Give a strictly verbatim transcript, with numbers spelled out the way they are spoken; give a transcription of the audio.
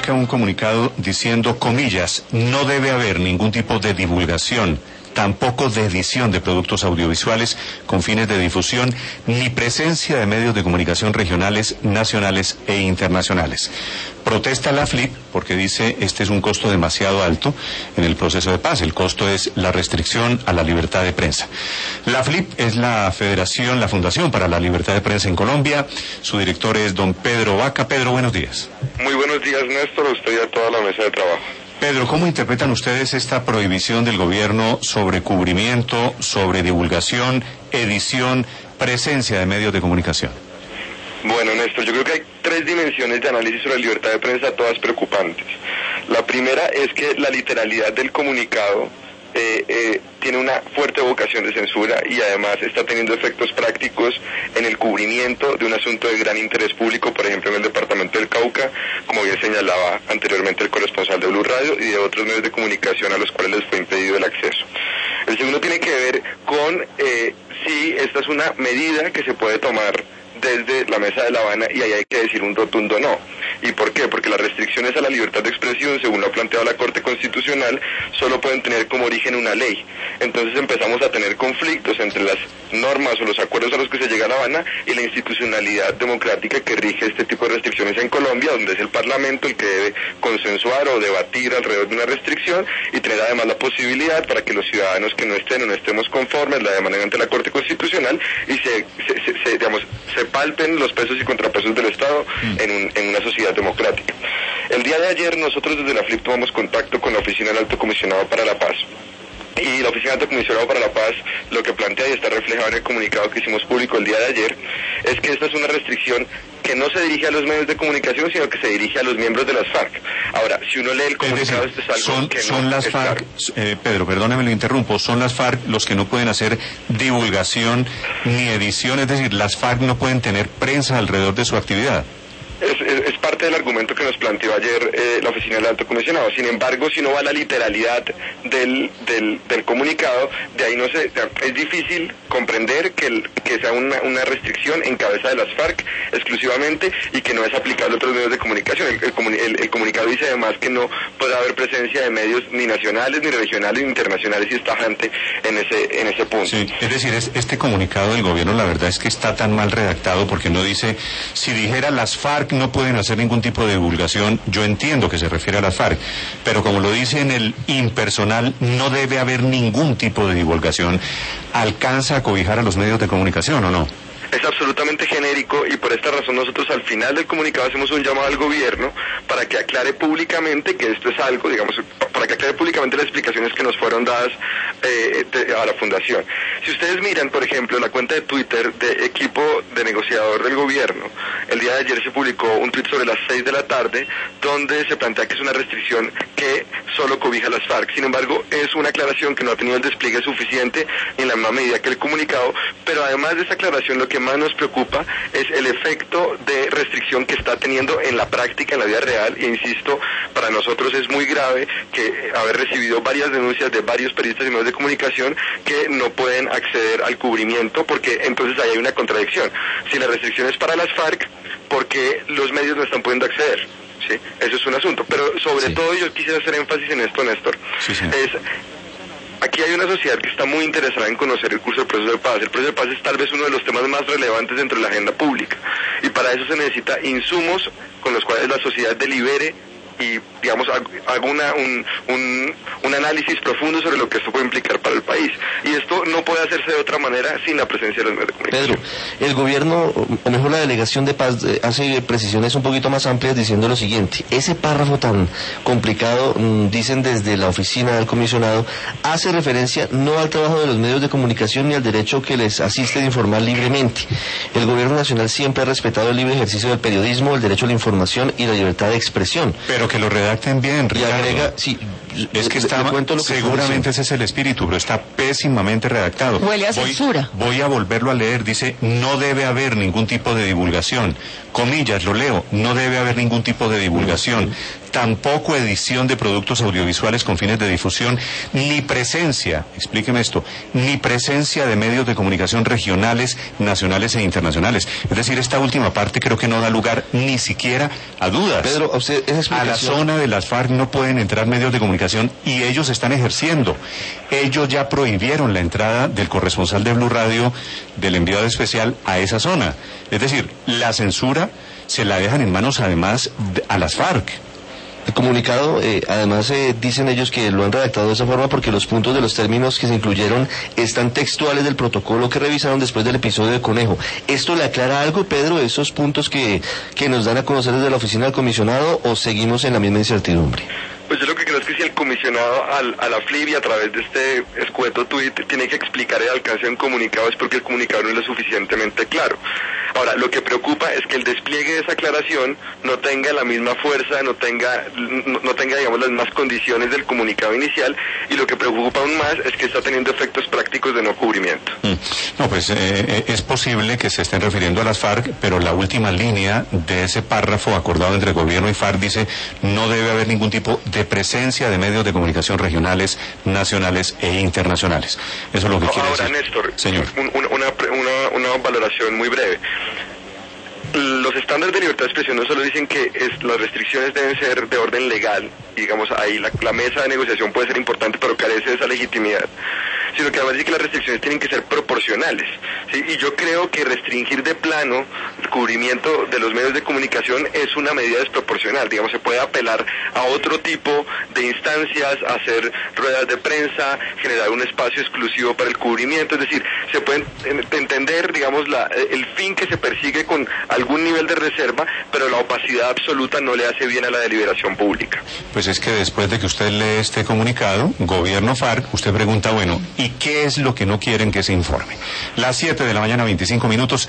publica un comunicado diciendo, comillas, no debe haber ningún tipo de divulgación, tampoco de edición de productos audiovisuales con fines de difusión, ni presencia de medios de comunicación regionales, nacionales e internacionales. Protesta la F L I P porque dice este es un costo demasiado alto en el proceso de paz. El costo es la restricción a la libertad de prensa. La F L I P es la Federación, la Fundación para la Libertad de Prensa en Colombia. Su director es don Pedro Vaca. Pedro, buenos días. Muy buenos días, Néstor, a usted y a toda la mesa de trabajo. Pedro, ¿cómo interpretan ustedes esta prohibición del gobierno sobre cubrimiento, sobre divulgación, edición, presencia de medios de comunicación? Bueno, Néstor, yo creo que hay tres dimensiones de análisis sobre la libertad de prensa, todas preocupantes. La primera es que la literalidad del comunicado eh, eh, tiene una fuerte vocación de censura y además está teniendo efectos prácticos en el cubrimiento de un asunto de gran interés público, por ejemplo en el departamento del Cauca, como bien señalaba anteriormente el corresponsal de Blue Radio, y de otros medios de comunicación a los cuales les fue impedido el acceso. El segundo tiene que ver con eh, si esta es una medida que se puede tomar desde la Mesa de La Habana, y ahí hay que decir un rotundo no. ¿Y por qué? Porque las restricciones a la libertad de expresión, según lo ha planteado la Corte Constitucional, solo pueden tener como origen una ley. Entonces empezamos a tener conflictos entre las normas o los acuerdos a los que se llega a La Habana y la institucionalidad democrática que rige este tipo de restricciones en Colombia, donde es el Parlamento el que debe consensuar o debatir alrededor de una restricción y tener además la posibilidad para que los ciudadanos que no estén o no estemos conformes la demandan ante la Corte Constitucional y se, se, se, se digamos, se palpen los pesos y contrapesos del Estado en, un, en una sociedad democrática. El día de ayer nosotros desde la F L I P tomamos contacto con la Oficina del Alto Comisionado para la Paz. Y la Oficina del Alto Comisionado para la Paz lo que plantea y está reflejado en el comunicado que hicimos público el día de ayer es que esta es una restricción que no se dirige a los medios de comunicación, sino que se dirige a los miembros de las FARC. Ahora, si uno lee el comunicado, es decir, esto es algo son, que son no las es FARC, eh, Pedro, perdóneme, lo interrumpo, son las FARC los que no pueden hacer divulgación ni edición, es decir, las FARC no pueden tener prensa alrededor de su actividad. Es, es, es parte del argumento que nos planteó ayer eh, la Oficina del Alto Comisionado. Sin embargo, si no va a la literalidad del, del, del comunicado, de ahí no se, es difícil comprender que, el, que sea una, una restricción en cabeza de las FARC exclusivamente y que no es aplicable a otros medios de comunicación. El, el, el, el comunicado dice además que no puede haber presencia de medios ni nacionales, ni regionales, ni internacionales, y es tajante en ese, en ese punto. Sí, es decir, es, este comunicado del gobierno la verdad es que está tan mal redactado porque no dice, si dijera las FARC no pueden hacer ningún tipo de divulgación, yo entiendo que se refiere a las FARC, pero como lo dice en el impersonal, no debe haber ningún tipo de divulgación, ¿alcanza a cobijar a los medios de comunicación o no? Es absolutamente genérico y por esta razón nosotros al final del comunicado hacemos un llamado al gobierno para que aclare públicamente que esto es algo, digamos, para que aclare públicamente las explicaciones que nos fueron dadas eh, de, a la Fundación. Si ustedes miran, por ejemplo, la cuenta de Twitter de equipo de negociador del gobierno, el día de ayer se publicó un tweet sobre las seis de la tarde donde se plantea que es una restricción que solo cobija a las FARC. Sin embargo, es una aclaración que no ha tenido el despliegue suficiente en la misma medida que el comunicado, pero además de esa aclaración lo que más nos preocupa es el efecto de restricción que está teniendo en la práctica, en la vida real, e insisto, para nosotros es muy grave que haber recibido varias denuncias de varios periodistas y medios de comunicación que no pueden acceder al cubrimiento, porque entonces ahí hay una contradicción. Si la restricción es para las FARC, ¿por qué los medios no están pudiendo acceder? ¿Sí? Eso es un asunto, pero sobre sí. todo yo quisiera hacer énfasis en esto, Néstor, sí, sí. es... Aquí hay una sociedad que está muy interesada en conocer el curso del proceso de paz. El proceso de paz es tal vez uno de los temas más relevantes dentro de la agenda pública. Y para eso se necesita insumos con los cuales la sociedad delibere y, digamos, haga una, un, un, un análisis profundo sobre lo que esto puede implicar para el país. Y esto no puede hacerse de otra manera sin la presencia de los medios de comunicación. Pedro, el gobierno, o mejor la Delegación de Paz, hace precisiones un poquito más amplias diciendo lo siguiente. Ese párrafo tan complicado, dicen desde la oficina del comisionado, hace referencia no al trabajo de los medios de comunicación ni al derecho que les asiste de informar libremente. El gobierno nacional siempre ha respetado el libre ejercicio del periodismo, el derecho a la información y la libertad de expresión. Pero que lo redacten bien, Ricardo. Y agrega, sí, es que está, que seguramente ese es el espíritu, pero está pésimamente redactado. Huele a voy, censura. Voy a volverlo a leer, dice, no debe haber ningún tipo de divulgación. Comillas, lo leo, no debe haber ningún tipo de divulgación, tampoco edición de productos audiovisuales con fines de difusión, ni presencia, explíqueme esto, ni presencia de medios de comunicación regionales, nacionales e internacionales. Es decir, esta última parte creo que no da lugar ni siquiera a dudas. Pedro, usted, esa explicación... A la zona de las FARC no pueden entrar medios de comunicación y ellos están ejerciendo. Ellos ya prohibieron la entrada del corresponsal de Blue Radio, del enviado especial, a esa zona. Es decir, la censura se la dejan en manos además de, a las FARC. El comunicado, eh, además, eh, dicen ellos que lo han redactado de esa forma porque los puntos de los términos que se incluyeron están textuales del protocolo que revisaron después del episodio de Conejo. ¿Esto le aclara algo, Pedro, esos puntos que, que nos dan a conocer desde la oficina del comisionado, o seguimos en la misma incertidumbre? Pues yo lo que creo es que si el comisionado al, a la F L I B y a través de este escueto tuit tiene que explicar el alcance de un comunicado, es porque el comunicado no es lo suficientemente claro. Ahora, lo que preocupa es que el despliegue de esa aclaración no tenga la misma fuerza, no tenga, no, no tenga, digamos, las mismas condiciones del comunicado inicial, y lo que preocupa aún más es que está teniendo efectos prácticos de no cubrimiento. Mm. No, pues eh, es posible que se estén refiriendo a las FARC, pero la última línea de ese párrafo acordado entre gobierno y FARC dice: no debe haber ningún tipo de decrencia de medios de comunicación regionales, nacionales e internacionales. Eso es lo que no, quiere ahora, decir. Néstor, Señor. Un, una, una, una valoración muy breve. Los estándares de libertad de expresión no solo dicen que es, las restricciones deben ser de orden legal, digamos, ahí la, la mesa de negociación puede ser importante, pero carece de esa legitimidad, sino que además dice que las restricciones tienen que ser proporcionales, ¿sí? Y yo creo que restringir de plano el cubrimiento de los medios de comunicación es una medida desproporcional. Digamos, se puede apelar a otro tipo de instancias, hacer ruedas de prensa, generar un espacio exclusivo para el cubrimiento, es decir, se puede entender, digamos, la, el fin que se persigue con algún nivel de reserva, pero la opacidad absoluta no le hace bien a la deliberación pública. Pues es que después de que usted lee este comunicado, gobierno FARC, usted pregunta, bueno, ¿y qué es lo que no quieren que se informe? Las siete de la mañana, veinticinco minutos.